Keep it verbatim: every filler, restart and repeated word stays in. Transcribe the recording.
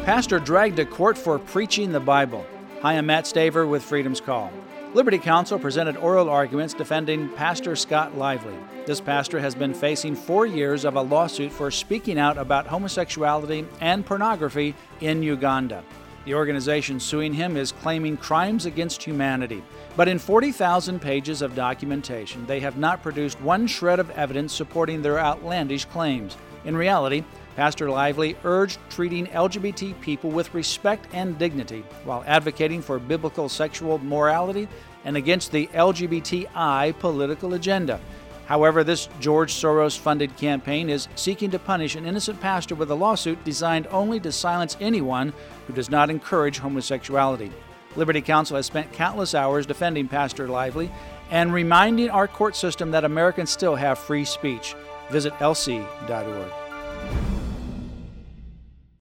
Pastor dragged to court for preaching the Bible. Hi, I'm Matt Staver with Freedom's Call. Liberty Counsel presented oral arguments defending Pastor Scott Lively. This pastor has been facing four years of a lawsuit for speaking out about homosexuality and pornography in Uganda. The organization suing him is claiming crimes against humanity. But in forty thousand pages of documentation, they have not produced one shred of evidence supporting their outlandish claims. In reality, Pastor Lively urged treating L G B T people with respect and dignity while advocating for biblical sexual morality and against the L G B T I political agenda. However, this George Soros-funded campaign is seeking to punish an innocent pastor with a lawsuit designed only to silence anyone who does not encourage homosexuality. Liberty Counsel has spent countless hours defending Pastor Lively and reminding our court system that Americans still have free speech. Visit L C dot org.